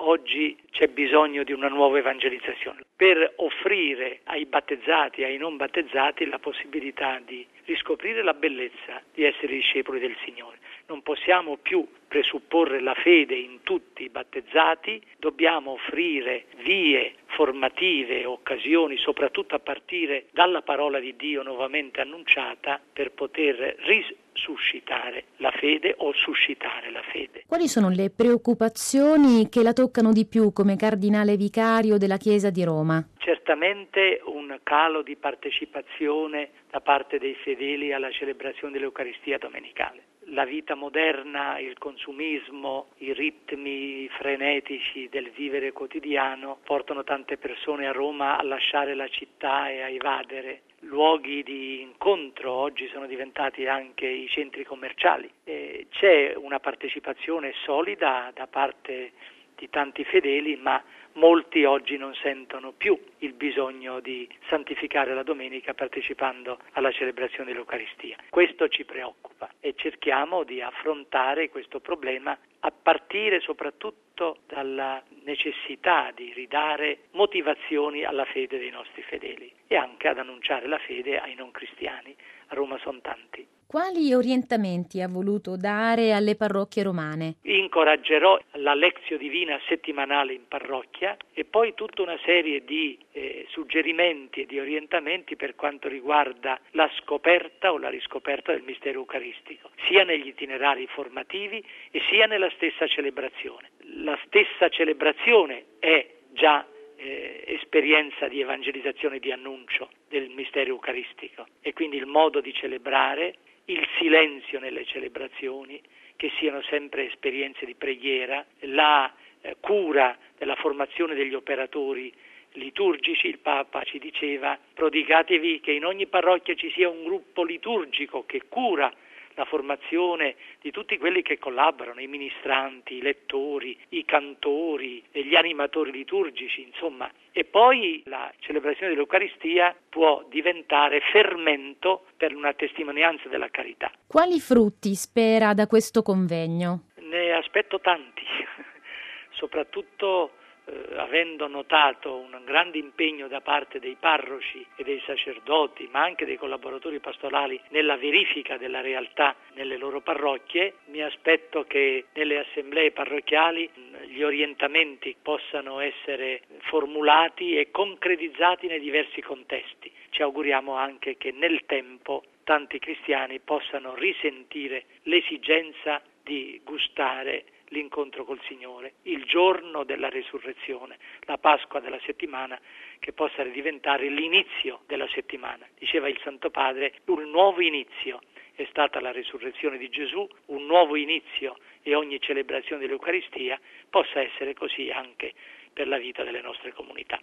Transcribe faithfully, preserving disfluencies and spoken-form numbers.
oggi c'è bisogno di una nuova evangelizzazione per offrire ai battezzati e ai non battezzati la possibilità di riscoprire la bellezza di essere discepoli del Signore. Non possiamo più presupporre la fede in tutti i battezzati, dobbiamo offrire vie formative, occasioni, soprattutto a partire dalla parola di Dio nuovamente annunciata, per poter risuscitare la fede o suscitare la fede. Quali sono le preoccupazioni che la toccano di più come cardinale vicario della Chiesa di Roma? Certamente un calo di partecipazione da parte dei fedeli alla celebrazione dell'Eucaristia domenicale. La vita moderna, il consumismo, i ritmi frenetici del vivere quotidiano portano tante persone a Roma a lasciare la città e a evadere. Luoghi di incontro oggi sono diventati anche i centri commerciali. E c'è una partecipazione solida da parte di tanti fedeli, ma molti oggi non sentono più il bisogno di santificare la domenica partecipando alla celebrazione dell'Eucaristia. Questo ci preoccupa e cerchiamo di affrontare questo problema a partire soprattutto dalla necessità di ridare motivazioni alla fede dei nostri fedeli e anche ad annunciare la fede ai non cristiani. A Roma sono tanti. Quali orientamenti ha voluto dare alle parrocchie romane? Incoraggerò la Lectio Divina settimanale in parrocchia e poi tutta una serie di eh, suggerimenti e di orientamenti per quanto riguarda la scoperta o la riscoperta del mistero eucaristico, sia negli itinerari formativi e sia nella stessa celebrazione. La stessa celebrazione è già eh, esperienza di evangelizzazione e di annuncio del mistero eucaristico e quindi il modo di celebrare, il silenzio nelle celebrazioni, che siano sempre esperienze di preghiera, la eh, cura della formazione degli operatori liturgici. Il Papa ci diceva: prodigatevi che in ogni parrocchia ci sia un gruppo liturgico che cura la formazione di tutti quelli che collaborano, i ministranti, i lettori, i cantori, gli animatori liturgici, insomma. E poi la celebrazione dell'Eucaristia può diventare fermento per una testimonianza della carità. Quali frutti spera da questo convegno? Ne aspetto tanti, soprattutto eh, avendo notato un grande impegno da parte dei parroci e dei sacerdoti, ma anche dei collaboratori pastorali nella verifica della realtà nelle loro parrocchie. Mi aspetto che nelle assemblee parrocchiali gli orientamenti possano essere formulati e concretizzati nei diversi contesti. Ci auguriamo anche che nel tempo tanti cristiani possano risentire l'esigenza di gustare l'incontro col Signore, il giorno della resurrezione, la Pasqua della settimana, che possa diventare l'inizio della settimana. Diceva il Santo Padre, un nuovo inizio è stata la resurrezione di Gesù, un nuovo inizio e ogni celebrazione dell'Eucaristia possa essere così anche per la vita delle nostre comunità.